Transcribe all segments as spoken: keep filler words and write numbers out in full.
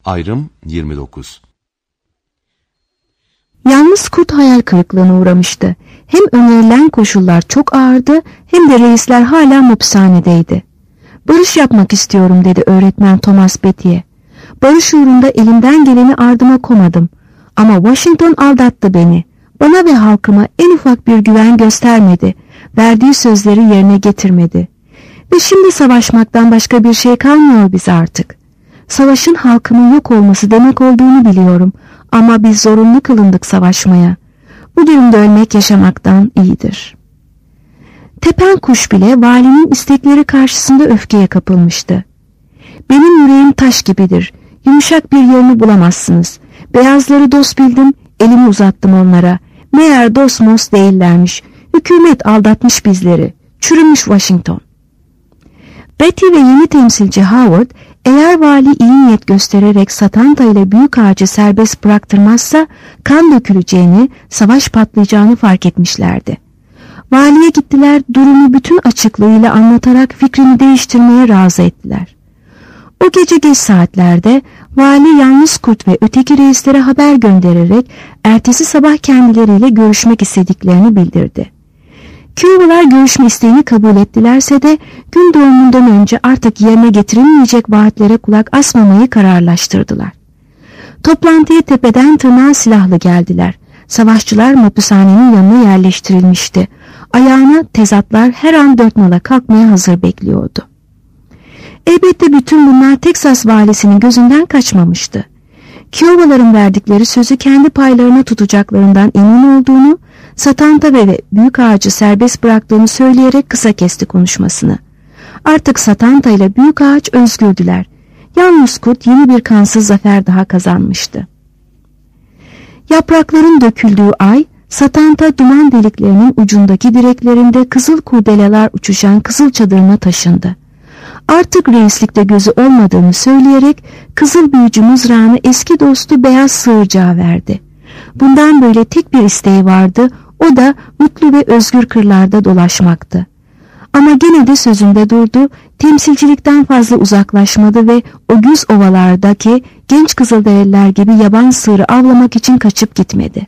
Ayrım yirmi dokuz. Yalnız kurt hayal kırıklığına uğramıştı. Hem önerilen koşullar çok ağırdı hem de reisler hala hapishanedeydi. Barış yapmak istiyorum dedi öğretmen Thomas Betty'ye. Barış uğrunda elimden geleni ardıma komadım. Ama Washington aldattı beni. Bana ve halkıma en ufak bir güven göstermedi. Verdiği sözleri yerine getirmedi. Ve şimdi savaşmaktan başka bir şey kalmıyor bize artık. Savaşın halkımın yok olması demek olduğunu biliyorum. Ama biz zorunlu kılındık savaşmaya. Bu durumda ölmek yaşamaktan iyidir. Tepen kuş bile valinin istekleri karşısında öfkeye kapılmıştı. Benim yüreğim taş gibidir. Yumuşak bir yerini bulamazsınız. Beyazları dost bildim, elimi uzattım onlara. Meğer dost mos değillermiş. Hükümet aldatmış bizleri. Çürümüş Washington. Betty ve yeni temsilci Howard, eğer vali iyi niyet göstererek Satanta ile büyük ağacı serbest bıraktırmazsa kan döküleceğini, savaş patlayacağını fark etmişlerdi. Valiye gittiler, durumu bütün açıklığıyla anlatarak fikrini değiştirmeye razı ettiler. O gece geç saatlerde vali yalnız kurt ve öteki reislere haber göndererek ertesi sabah kendileriyle görüşmek istediklerini bildirdi. Kiowalar görüşme isteğini kabul ettilerse de gün doğumundan önce artık yerine getirilmeyecek vaatlere kulak asmamayı kararlaştırdılar. Toplantıya tepeden tırnağa silahlı geldiler. Savaşçılar mapushanenin yanına yerleştirilmişti. Ayağına tezatlar her an dört nala kalkmaya hazır bekliyordu. Elbette bütün bunlar Teksas valisinin gözünden kaçmamıştı. Kiowaların verdikleri sözü kendi paylarına tutacaklarından emin olduğunu, Satanta ve büyük ağacı serbest bıraktığını söyleyerek kısa kesti konuşmasını. Artık Satanta ile büyük ağaç özgürdüler. Yalnız kurt yeni bir kansız zafer daha kazanmıştı. Yaprakların döküldüğü ay, Satanta duman deliklerinin ucundaki direklerinde kızıl kurdeleler uçuşan kızıl çadırına taşındı. Artık reislikte gözü olmadığını söyleyerek kızıl büyücü mızrağını eski dostu beyaz sığırcağa verdi. Bundan böyle tek bir isteği vardı, o da mutlu ve özgür kırlarda dolaşmaktı. Ama gene de sözünde durdu, temsilcilikten fazla uzaklaşmadı ve o güz ovalardaki genç kızılderililer gibi yaban sığırı avlamak için kaçıp gitmedi.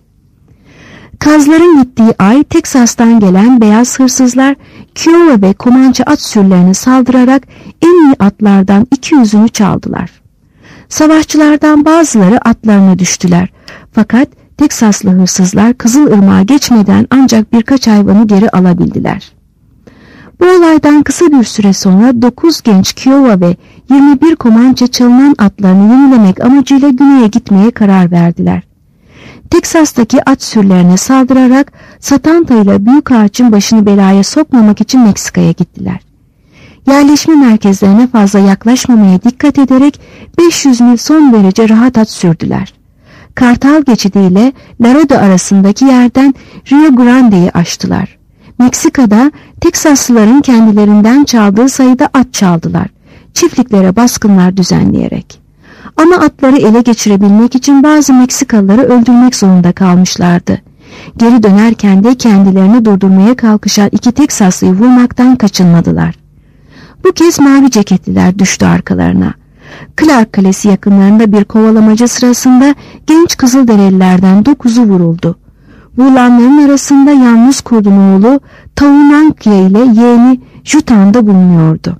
Kazların gittiği ay Teksas'tan gelen beyaz hırsızlar Kiowa ve Comanche at sürülerine saldırarak en iyi atlardan iki yüzünü çaldılar. Savaşçılardan bazıları atlarına düştüler. Fakat Teksaslı hırsızlar Kızılırmak'a geçmeden ancak birkaç hayvanı geri alabildiler. Bu olaydan kısa bir süre sonra dokuz genç Kiowa ve yirmi bir Comanche çalınan atlarını yenilemek amacıyla güneye gitmeye karar verdiler. Teksas'taki at sürülerine saldırarak Satanta ile büyük ağacın başını belaya sokmamak için Meksika'ya gittiler. Yerleşme merkezlerine fazla yaklaşmamaya dikkat ederek beş yüz mil son derece rahat at sürdüler. Kartal geçidi ile Laredo arasındaki yerden Rio Grande'yi aştılar. Meksika'da Teksaslıların kendilerinden çaldığı sayıda at çaldılar, çiftliklere baskınlar düzenleyerek. Ama atları ele geçirebilmek için bazı Meksikalıları öldürmek zorunda kalmışlardı. Geri dönerken de kendilerini durdurmaya kalkışan iki Teksaslıyı vurmaktan kaçınmadılar. Bu kez mavi ceketliler düştü arkalarına. Clark Kalesi yakınlarında bir kovalamaca sırasında genç Kızılderililerden dokuzu vuruldu. Vurulanların arasında yalnız kurdun oğlu Taunankia ile yeğeni Jutan da bulunuyordu.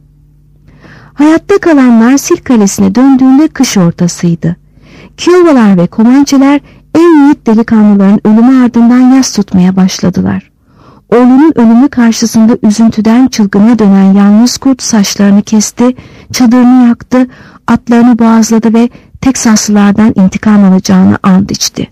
Hayatta kalanlar Sil Kalesi'ne döndüğünde kış ortasıydı. Kiowalar ve Comanche'ler en yiğit delikanlıların ölümü ardından yas tutmaya başladılar. Oğlunun ölümü karşısında üzüntüden çılgına dönen yalnız kurt saçlarını kesti, çadırını yaktı, atlarını boğazladı ve Teksaslılardan intikam alacağını ant içti.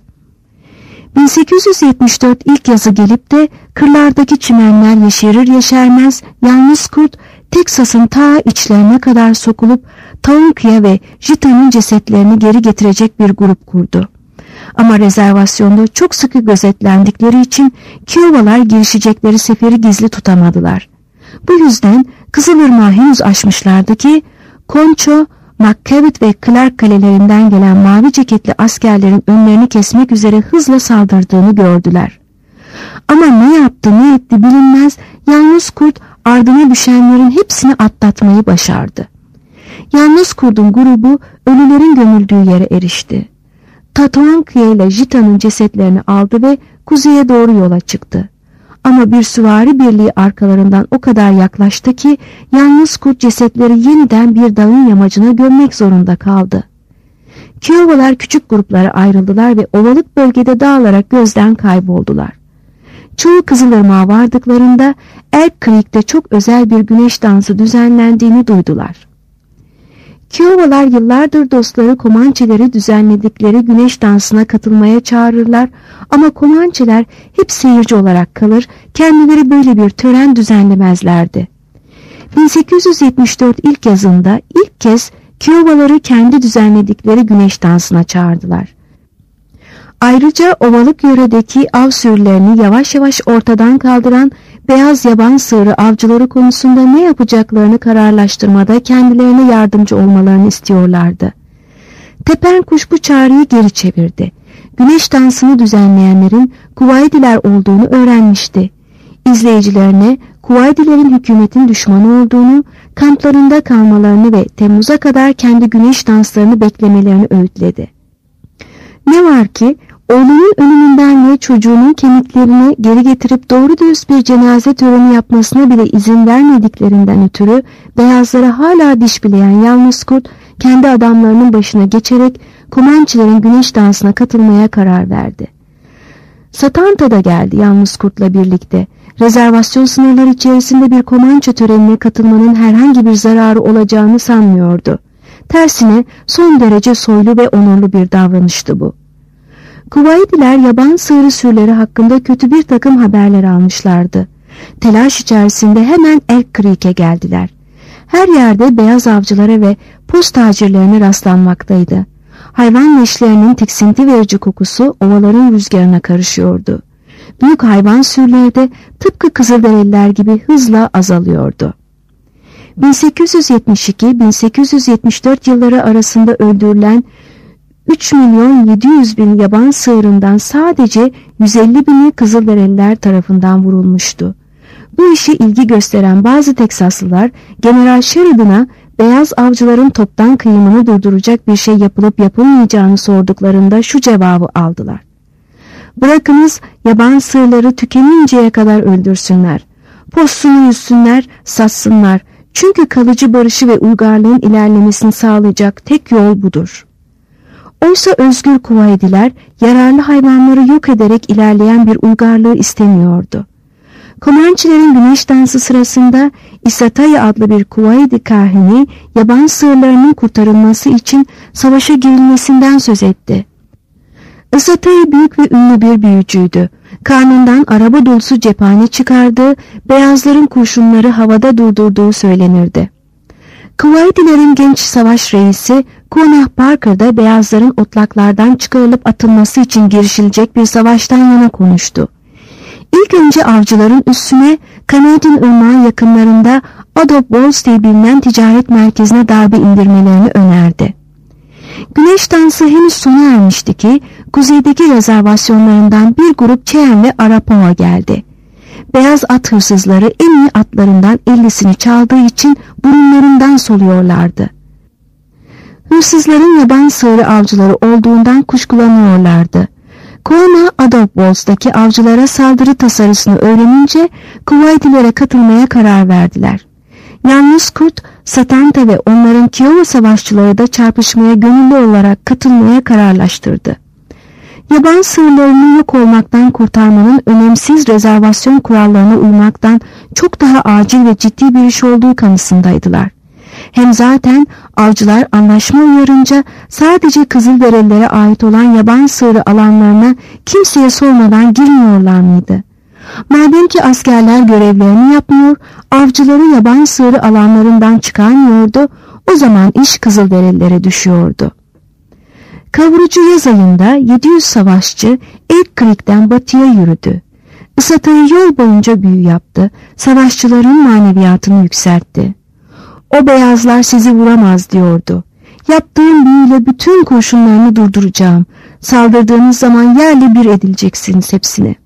bin sekiz yüz yetmiş dört ilk yazı gelip de kırlardaki çimenler yeşerir yeşermez yalnız kurt Teksas'ın ta içlerine kadar sokulup Taunkia ve Jita'nın cesetlerini geri getirecek bir grup kurdu. Ama rezervasyonda çok sıkı gözetlendikleri için Kiowalar girişecekleri seferi gizli tutamadılar. Bu yüzden Kızılırmak'ı henüz aşmışlardı ki Concho, McCavitt ve Clark kalelerinden gelen mavi ceketli askerlerin önlerini kesmek üzere hızla saldırdığını gördüler. Ama ne yaptı ne etti bilinmez, yalnız kurt ardına düşenlerin hepsini atlatmayı başardı. Yalnız kurdun grubu ölülerin gömüldüğü yere erişti. Tatoankya ile Jita'nın cesetlerini aldı ve kuzeye doğru yola çıktı. Ama bir süvari birliği arkalarından o kadar yaklaştı ki yalnız kurt cesetleri yeniden bir dağın yamacına gömmek zorunda kaldı. Kiowalar küçük gruplara ayrıldılar ve ovalık bölgede dağılarak gözden kayboldular. Çoğu Kızılırmak'a vardıklarında Elk Creek'te çok özel bir güneş dansı düzenlendiğini duydular. Kiowalar yıllardır dostları Komançeleri düzenledikleri güneş dansına katılmaya çağırırlar ama Komançeler hep seyirci olarak kalır, kendileri böyle bir tören düzenlemezlerdi. bin sekiz yüz yetmiş dört ilk yazında ilk kez Kiowaları kendi düzenledikleri güneş dansına çağırdılar. Ayrıca ovalık yöredeki av sürülerini yavaş yavaş ortadan kaldıran beyaz yaban sığırı avcıları konusunda ne yapacaklarını kararlaştırmada kendilerine yardımcı olmalarını istiyorlardı. Tepenkuş bu çağrıyı geri çevirdi. Güneş dansını düzenleyenlerin Kuvaydiler olduğunu öğrenmişti. İzleyicilerine Kuvaydilerin hükümetin düşmanı olduğunu, kamplarında kalmalarını ve Temmuz'a kadar kendi güneş danslarını beklemelerini öğütledi. Ne var ki oğlunun ölümünden ve çocuğunun kemiklerini geri getirip doğru dürüst bir cenaze töreni yapmasına bile izin vermediklerinden ötürü beyazlara hala diş bileyen yalnız kurt kendi adamlarının başına geçerek Komançelerin güneş dansına katılmaya karar verdi. Satanta da geldi yalnız kurtla birlikte. Rezervasyon sınırları içerisinde bir Komançe törenine katılmanın herhangi bir zararı olacağını sanmıyordu. Tersine son derece soylu ve onurlu bir davranıştı bu. Kuvaydiler yaban sığırı sürüleri hakkında kötü bir takım haberler almışlardı. Telaş içerisinde hemen Elk Creek'e geldiler. Her yerde beyaz avcılara ve post tacirlerine rastlanmaktaydı. Hayvan leşlerinin tiksinti verici kokusu ovaların rüzgarına karışıyordu. Büyük hayvan sürüleri de tıpkı Kızılderililer gibi hızla azalıyordu. bin sekiz yüz yetmiş iki bin sekiz yüz yetmiş dört yılları arasında öldürülen üç milyon yedi yüz bin yaban sığırından sadece yüz elli bini Kızılderililer tarafından vurulmuştu. Bu işe ilgi gösteren bazı Teksaslılar General Sheridan'a beyaz avcıların toptan kıyımını durduracak bir şey yapılıp yapılmayacağını sorduklarında şu cevabı aldılar. Bırakınız yaban sığırları tükeninceye kadar öldürsünler. Postunu yüzsünler, satsınlar. Çünkü kalıcı barışı ve uygarlığın ilerlemesini sağlayacak tek yol budur. Oysa özgür Kuvaydiler yararlı hayvanları yok ederek ilerleyen bir uygarlığı istemiyordu. Komançelerin güneş dansı sırasında Isataya adlı bir Kuvaydi kahini yaban sığırlarının kurtarılması için savaşa girilmesinden söz etti. Isataya büyük ve ünlü bir büyücüydü. Karnından araba dolusu cephane çıkardığı, beyazların kurşunları havada durdurduğu söylenirdi. Kuvaydilerin genç savaş reisi Kunah Parker'da beyazların otlaklardan çıkarılıp atılması için girişilecek bir savaştan yana konuştu. İlk önce avcıların üstüne Canadian Irmağı yakınlarında Adobe Walls diye bilinen ticaret merkezine darbe indirmelerini önerdi. Güneş dansı henüz sona ermişti ki kuzeydeki rezervasyonlarından bir grup Cheyenne ve Arapaho geldi. Beyaz at hırsızları en iyi atlarından ellisini çaldığı için burunlarından soluyorlardı. Hırsızların yaban sığırı avcıları olduğundan kuşkulanıyorlardı. Kona Adobe Walls'daki avcılara saldırı tasarısını öğrenince Kuvaydilere katılmaya karar verdiler. Yalnız kurt, Satanta ve onların Kiowa savaşçıları da çarpışmaya gönüllü olarak katılmaya kararlaştırdı. Yaban sığırlarını yok olmaktan kurtarmanın önemsiz rezervasyon kurallarına uymaktan çok daha acil ve ciddi bir iş olduğu kanısındaydılar. Hem zaten avcılar anlaşma uyarınca sadece Kızılderililere ait olan yaban sığırı alanlarına kimseye sormadan girmiyorlar mıydı? Madem ki askerler görevlerini yapmıyor, avcıları yaban sığırı alanlarından çıkarmıyordu, o zaman iş Kızılderililere düşüyordu. Kavurucu yaz ayında yedi yüz savaşçı Elk Creek'ten batıya yürüdü. Isatayı yol boyunca büyü yaptı, savaşçıların maneviyatını yükseltti. O beyazlar sizi vuramaz diyordu. Yaptığım büyüyle bütün kurşunlarını durduracağım. Saldırdığınız zaman yerle bir edileceksiniz hepsini.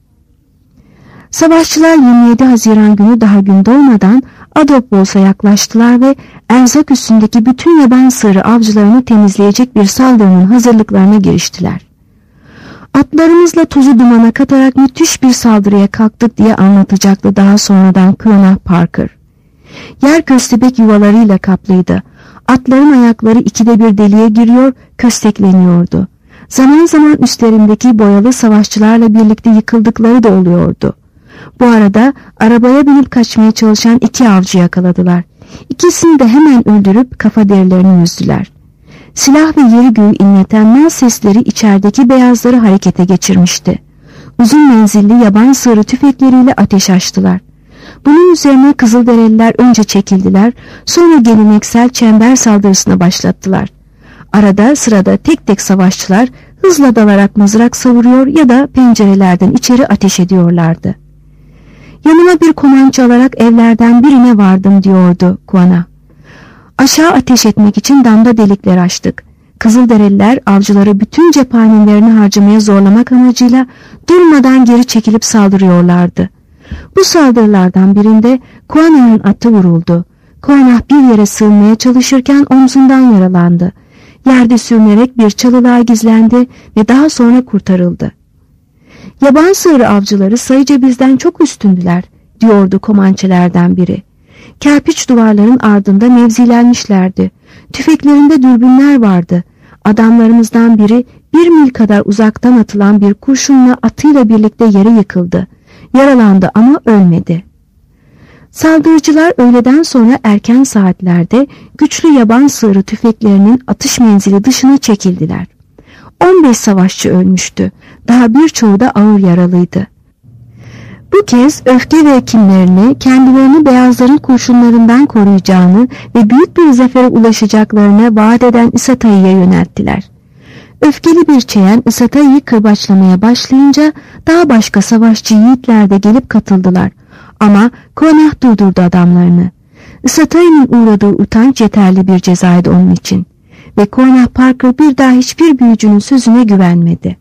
Savaşçılar yirmi yedi Haziran günü daha gün doğmadan Adobe Walls'a yaklaştılar ve erzak üstündeki bütün yaban sığırı avcılarını temizleyecek bir saldırının hazırlıklarına giriştiler. Atlarımızla tozu dumana katarak müthiş bir saldırıya kalktık diye anlatacaktı daha sonradan Colonel Parker. Yer köstebek yuvalarıyla kaplıydı. Atların ayakları ikide bir deliğe giriyor, köstekleniyordu. Zaman zaman üstlerindeki boyalı savaşçılarla birlikte yıkıldıkları da oluyordu. Bu arada arabaya binip kaçmaya çalışan iki avcı yakaladılar. İkisini de hemen öldürüp kafa derilerini yüzdüler. Silah ve yeri göğü inleten nal sesleri içerideki beyazları harekete geçirmişti. Uzun menzilli yaban sığırı tüfekleriyle ateş açtılar. Bunun üzerine Kızılderililer önce çekildiler, sonra geleneksel çember saldırısına başlattılar. Arada sırada tek tek savaşçılar hızla dalarak mızrak savuruyor ya da pencerelerden içeri ateş ediyorlardı. Yanıma bir komançı alarak evlerden birine vardım diyordu Kuana. Aşağı ateş etmek için damda delikler açtık. Kızılderililer avcıları bütün cephanelerini harcamaya zorlamak amacıyla durmadan geri çekilip saldırıyorlardı. Bu saldırılardan birinde Kuana'nın atı vuruldu. Kuana bir yere sığınmaya çalışırken omzundan yaralandı. Yerde sürünerek bir çalılığa gizlendi ve daha sonra kurtarıldı. Yaban sığırı avcıları sayıca bizden çok üstündüler, diyordu Komançelerden biri. Kerpiç duvarların ardında mevzilenmişlerdi. Tüfeklerinde dürbünler vardı. Adamlarımızdan biri bir mil kadar uzaktan atılan bir kurşunla atıyla birlikte yere yıkıldı. Yaralandı ama ölmedi. Saldırıcılar öğleden sonra erken saatlerde güçlü yaban sığırı tüfeklerinin atış menzili dışına çekildiler. on beş savaşçı ölmüştü. Daha birçoğu da ağır yaralıydı. Bu kez öfke ve kinlerini kendilerini beyazların kurşunlarından koruyacağını ve büyük bir zafere ulaşacaklarını vaat eden İsatayı'ya yönelttiler. Öfkeli bir çeyen İsatayı'yı kırbaçlamaya başlayınca daha başka savaşçı yiğitler de gelip katıldılar. Ama Konah durdurdu adamlarını. İsatayı'nın uğradığı utanç yeterli bir cezaydı onun için. Ve Konah Parker bir daha hiçbir büyücünün sözüne güvenmedi.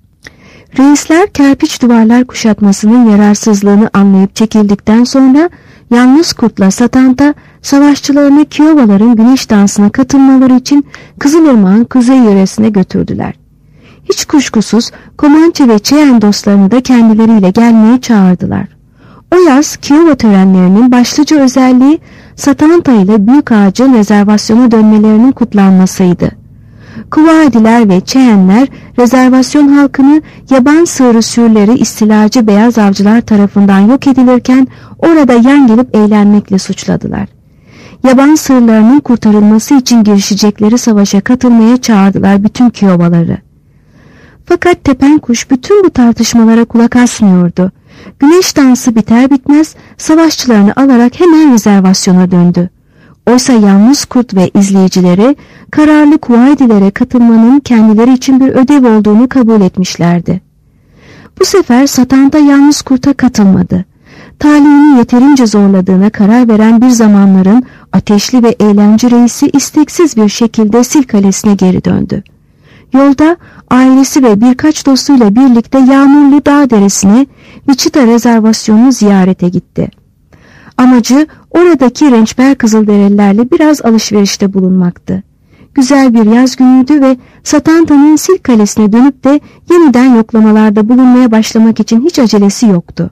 Reisler kerpiç duvarlar kuşatmasının yararsızlığını anlayıp çekildikten sonra yalnız kurtla Satanta savaşçılarını Kiowaların güneş dansına katılmaları için Kızılırmak'ın kuzey yöresine götürdüler. Hiç kuşkusuz Comanche ve Cheyenne dostlarını da kendileriyle gelmeye çağırdılar. O yaz Kiowa törenlerinin başlıca özelliği Satanta ile Büyük Ağacın rezervasyona dönmelerinin kutlanmasıydı. Kuvadiler ve Cheyenne'ler rezervasyon halkını yaban sığırı sürüleri istilacı beyaz avcılar tarafından yok edilirken orada yan gelip eğlenmekle suçladılar. Yaban sığırlarının kurtarılması için girişecekleri savaşa katılmaya çağırdılar bütün Kiowaları. Fakat Tepenkuş bütün bu tartışmalara kulak asmıyordu. Güneş dansı biter bitmez savaşçılarını alarak hemen rezervasyona döndü. Oysa yalnız kurt ve izleyicileri kararlı Kuvaydilere katılmanın kendileri için bir ödev olduğunu kabul etmişlerdi. Bu sefer Satanta yalnız kurta katılmadı. Talihini yeterince zorladığına karar veren bir zamanların ateşli ve eğlence reisi isteksiz bir şekilde Sil Kalesi'ne geri döndü. Yolda ailesi ve birkaç dostuyla birlikte Yağmurlu Dağ Deresi'ne Wichita rezervasyonunu ziyarete gitti. Amacı oradaki rençber Kızılderililerle biraz alışverişte bulunmaktı. Güzel bir yaz günüydü ve Satanta'nın Sil Kalesi'ne dönüp de yeniden yoklamalarda bulunmaya başlamak için hiç acelesi yoktu.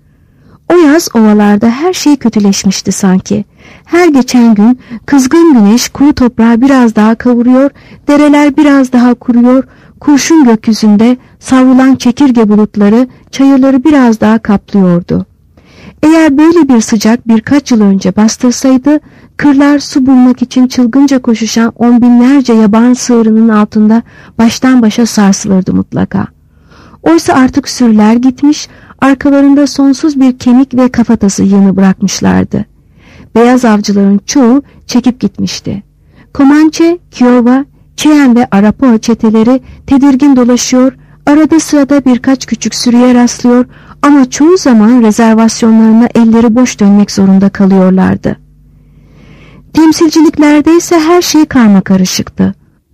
O yaz ovalarda her şey kötüleşmişti sanki. Her geçen gün kızgın güneş kuru toprağı biraz daha kavuruyor, dereler biraz daha kuruyor, kurşun gökyüzünde savrulan çekirge bulutları çayırları biraz daha kaplıyordu. Eğer böyle bir sıcak birkaç yıl önce bastırsaydı, kırlar su bulmak için çılgınca koşuşan on binlerce yaban sığırının altında baştan başa sarsılırdı mutlaka. Oysa artık sürüler gitmiş, arkalarında sonsuz bir kemik ve kafatası yığını bırakmışlardı. Beyaz avcıların çoğu çekip gitmişti. Comanche, Kiowa, Cheyenne ve Arapaho çeteleri tedirgin dolaşıyor, arada sırada birkaç küçük sürüye rastlıyor ama çoğu zaman rezervasyonlarına elleri boş dönmek zorunda kalıyorlardı. Temsilciliklerde ise her şey karmakarışıktı.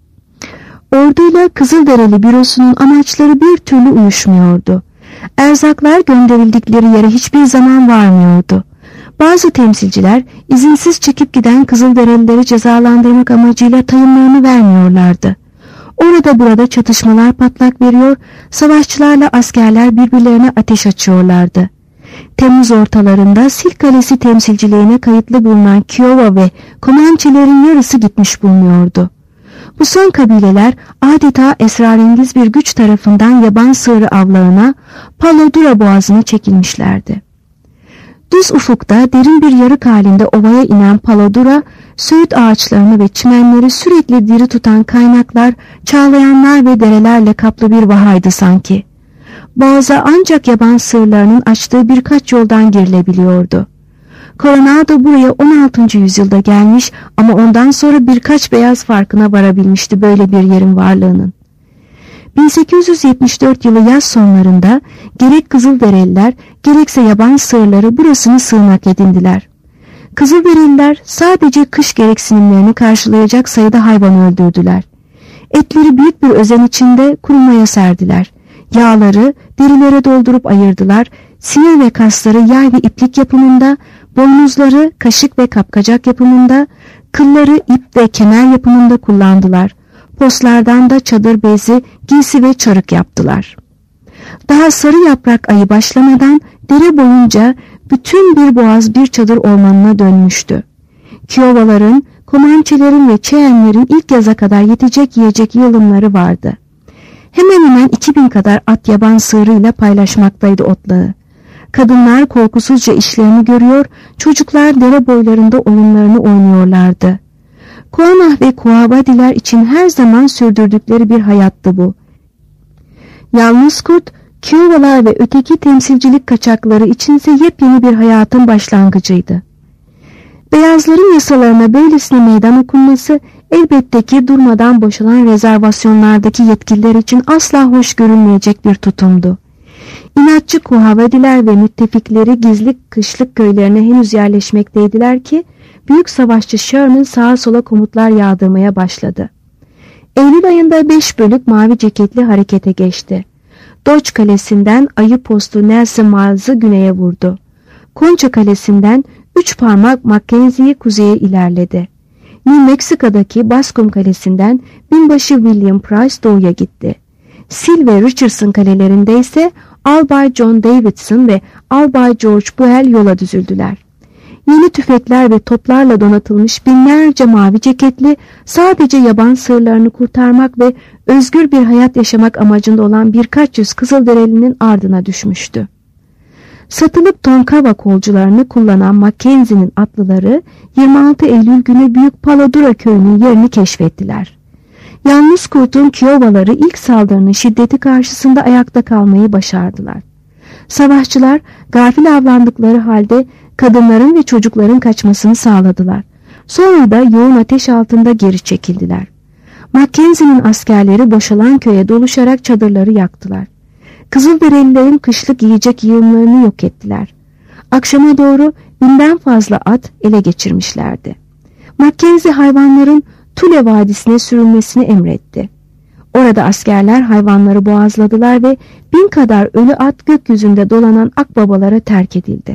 Orduyla Kızılderili bürosunun amaçları bir türlü uyuşmuyordu. Erzaklar gönderildikleri yere hiçbir zaman varmıyordu. Bazı temsilciler izinsiz çekip giden Kızılderilileri cezalandırmak amacıyla tayınlarını vermiyorlardı. Orada burada çatışmalar patlak veriyor, savaşçılarla askerler birbirlerine ateş açıyorlardı. Temmuz ortalarında Sil Kalesi temsilciliğine kayıtlı bulunan Kiowa ve Comanche'lerin yarısı gitmiş bulunuyordu. Bu son kabileler adeta esrarengiz bir güç tarafından yaban sığırı avlağına Palo Duro boğazına çekilmişlerdi. Düz ufukta derin bir yarık halinde ovaya inen Palo Duro, söğüt ağaçlarını ve çimenleri sürekli diri tutan kaynaklar, çağlayanlar ve derelerle kaplı bir vahaydı sanki. Boğaza ancak yaban sığırlarının açtığı birkaç yoldan girilebiliyordu. Coronado buraya on altıncı yüzyılda gelmiş ama ondan sonra birkaç beyaz farkına varabilmişti böyle bir yerin varlığının. bin sekiz yüz yetmiş dört yılı yaz sonlarında gerek Kızılderililer gerekse yaban sığırları burasını sığınak edindiler. Kızılderililer sadece kış gereksinimlerini karşılayacak sayıda hayvan öldürdüler. Etleri büyük bir özen içinde kurumaya serdiler. Yağları derilere doldurup ayırdılar. Sinir ve kasları yay ve iplik yapımında, boynuzları kaşık ve kapkacak yapımında, kılları ip ve kemer yapımında kullandılar. Poslardan da çadır bezi, giysi ve çarık yaptılar. Daha sarı yaprak ayı başlamadan dere boyunca bütün bir boğaz bir çadır ormanına dönmüştü. Kiowaların, Comanche'lerin ve Cheyenne'lerin ilk yaza kadar yetecek yiyecek yığınları vardı. Hemen hemen iki bin kadar at yaban sığırıyla paylaşmaktaydı otlağı. Kadınlar korkusuzca işlerini görüyor, çocuklar dere boylarında oyunlarını oynuyorlardı. Kuanah ve Kuavadiler için her zaman sürdürdükleri bir hayattı bu. Yalnız kurt, Kiowalar ve öteki temsilcilik kaçakları içinse yepyeni bir hayatın başlangıcıydı. Beyazların yasalarına böylesine meydan okunması elbette ki durmadan boşalan rezervasyonlardaki yetkililer için asla hoş görünmeyecek bir tutumdu. İnatçı Kuavadiler ve müttefikleri gizli kışlık köylerine henüz yerleşmekteydiler ki büyük savaşçı Sherman sağa sola komutlar yağdırmaya başladı. Eylül ayında beş bölük mavi ceketli harekete geçti. Dodge Kalesi'nden ayı postu Nelson Miles'ı güneye vurdu. Concha Kalesi'nden üç parmak Mackenzie'yi kuzeye ilerledi. New Mexico'daki Bascom Kalesi'nden binbaşı William Price doğuya gitti. Sil ve Richardson kalelerinde ise Albay John Davidson ve Albay George Buell yola düzüldüler. Yeni tüfekler ve toplarla donatılmış binlerce mavi ceketli sadece yaban sığırlarını kurtarmak ve özgür bir hayat yaşamak amacında olan birkaç yüz Kızılderili'nin ardına düşmüştü. Satılıp Tonkawa kolcularını kullanan Mackenzie'nin atlıları yirmi altı Eylül günü Büyük Palo Duro köyünün yerini keşfettiler. Yalnız kurtun Kiowaları ilk saldırının şiddeti karşısında ayakta kalmayı başardılar. Savaşçılar gafil avlandıkları halde kadınların ve çocukların kaçmasını sağladılar. Sonra da yoğun ateş altında geri çekildiler. Mackenzie'nin askerleri boşalan köye doluşarak çadırları yaktılar. Kızılderililerin kışlık yiyecek yığınlarını yok ettiler. Akşama doğru binden fazla at ele geçirmişlerdi. Mackenzie hayvanların Tule Vadisi'ne sürülmesini emretti. Orada askerler hayvanları boğazladılar ve bin kadar ölü at gökyüzünde dolanan akbabalara terk edildi.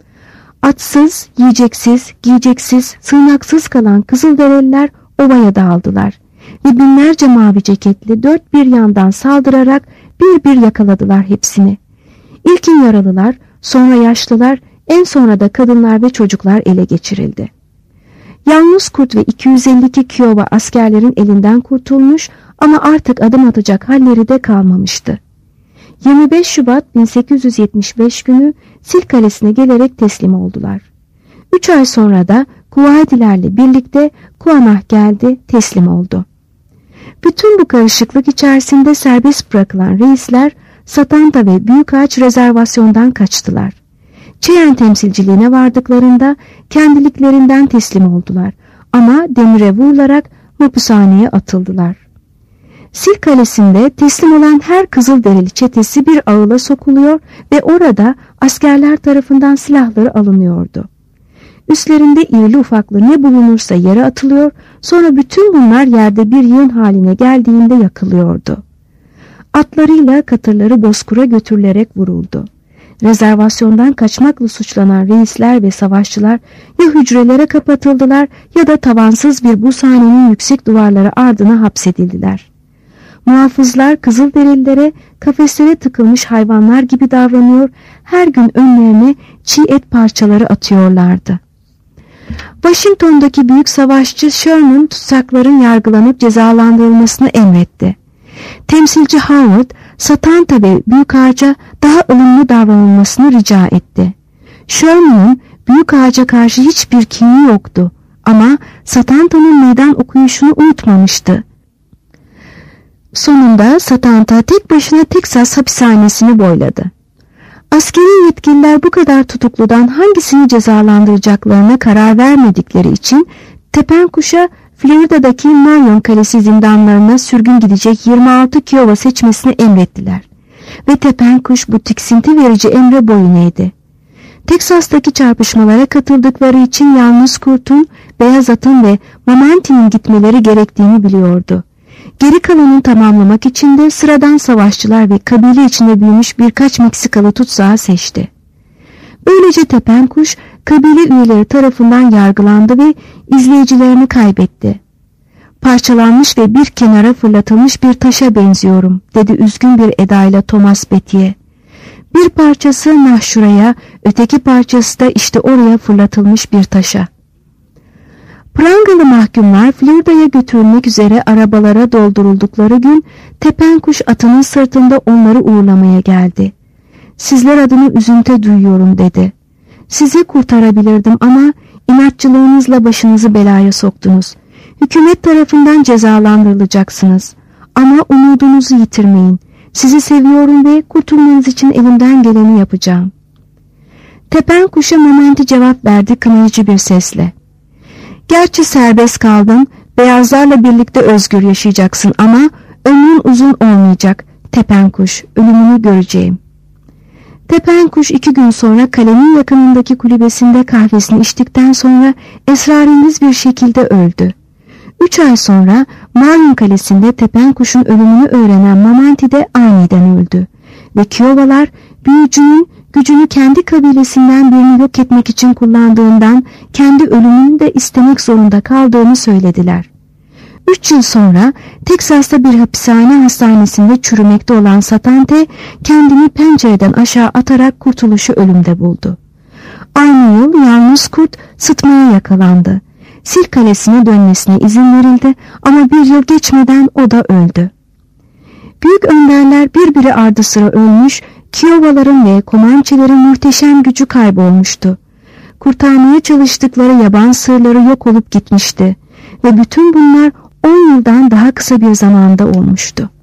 Atsız, yiyeceksiz, giyeceksiz, sığınaksız kalan Kızılderililer ovaya dağıldılar ve binlerce mavi ceketli dört bir yandan saldırarak bir bir yakaladılar hepsini. İlkin yaralılar, sonra yaşlılar, en sonra da kadınlar ve çocuklar ele geçirildi. Yalnız kurt ve iki yüz elli iki Kiowa askerlerin elinden kurtulmuş ama artık adım atacak halleri de kalmamıştı. yirmi beş Şubat bin sekiz yüz yetmiş beş günü Sil Kalesi'ne gelerek teslim oldular. Üç ay sonra da Kuavadilerle birlikte Kuanah geldi, teslim oldu. Bütün bu karışıklık içerisinde serbest bırakılan reisler Satanta ve Büyükağaç rezervasyondan kaçtılar. Cheyenne temsilciliğine vardıklarında kendiliklerinden teslim oldular ama demire vurularak mahpushaneye atıldılar. Sil Kalesi'nde teslim olan her Kızılderili çetesi bir ağıla sokuluyor ve orada askerler tarafından silahları alınıyordu. Üstlerinde irili ufaklı ne bulunursa yere atılıyor, sonra bütün bunlar yerde bir yığın haline geldiğinde yakılıyordu. Atlarıyla katırları bozkura götürülerek vuruldu. Rezervasyondan kaçmakla suçlanan reisler ve savaşçılar ya hücrelere kapatıldılar ya da tavansız bir buzhanenin yüksek duvarları ardına hapsedildiler. Muhafızlar Kızılderililere kafeslere tıkılmış hayvanlar gibi davranıyor, her gün önlerine çiğ et parçaları atıyorlardı. Washington'daki büyük savaşçı Sherman tutsakların yargılanıp cezalandırılmasını emretti. Temsilci Howard, Satanta ve Büyük Ağaca daha ılımlı davranılmasını rica etti. Sherman'ın Büyük Ağaca karşı hiçbir kini yoktu ama Satanta'nın meydan okuyuşunu unutmamıştı. Sonunda Satanta tek başına Teksas hapishanesini boyladı. Askeri yetkililer bu kadar tutukludan hangisini cezalandıracaklarına karar vermedikleri için Tepenkuş'a Florida'daki Marion Kalesi zindanlarına sürgün gidecek yirmi altı Kiowa seçmesini emrettiler. Ve Tepenkuş bu tiksinti verici emre boyun eğdi. Teksas'taki çarpışmalara katıldıkları için yalnız Kurt'un, Beyaz At'ın ve Mamanti'nin gitmeleri gerektiğini biliyordu. Geri kalanını tamamlamak için de sıradan savaşçılar ve kabile içinde büyümüş birkaç Meksikalı tutsağı seçti. Böylece Tepenkuş kabile üyeleri tarafından yargılandı ve izleyicilerini kaybetti. Parçalanmış ve bir kenara fırlatılmış bir taşa benziyorum, dedi üzgün bir edayla Thomas Betty'e. Bir parçası Nahşura'ya, öteki parçası da işte oraya fırlatılmış bir taşa. Prangalı mahkumlar Florida'ya götürülmek üzere arabalara dolduruldukları gün Tepenkuş atının sırtında onları uğurlamaya geldi. Sizler adına üzüntü duyuyorum dedi. Sizi kurtarabilirdim ama inatçılığınızla başınızı belaya soktunuz. Hükümet tarafından cezalandırılacaksınız. Ama umudunuzu yitirmeyin. Sizi seviyorum ve kurtulmanız için elimden geleni yapacağım. Tepenkuş'a Mamanti cevap verdi kınayıcı bir sesle. Gerçi serbest kaldın, beyazlarla birlikte özgür yaşayacaksın ama ömrün uzun olmayacak. Tepenkuş, ölümünü göreceğim. Tepenkuş iki gün sonra kalenin yakınındaki kulübesinde kahvesini içtikten sonra esrarengiz bir şekilde öldü. Üç ay sonra Marion Kalesi'nde Tepenkuş'un ölümünü öğrenen Mamanti de aniden öldü. Ve Kiowalar büyücünün gücünü kendi kabilesinden birini yok etmek için kullandığından kendi ölümünü de istemek zorunda kaldığını söylediler. Üç yıl sonra Teksas'ta bir hapishane hastanesinde çürümekte olan Satante kendini pencereden aşağı atarak kurtuluşu ölümde buldu. Aynı yıl yalnız Kurt sıtmaya yakalandı. Sil Kalesi'ne dönmesine izin verildi ama bir yıl geçmeden o da öldü. Büyük önderler birbiri ardı sıra ölmüş, Kiowaların ve Comanche'lerin muhteşem gücü kaybolmuştu. Kurtarmaya çalıştıkları yaban sığırları yok olup gitmişti ve bütün bunlar on yıldan daha kısa bir zamanda olmuştu.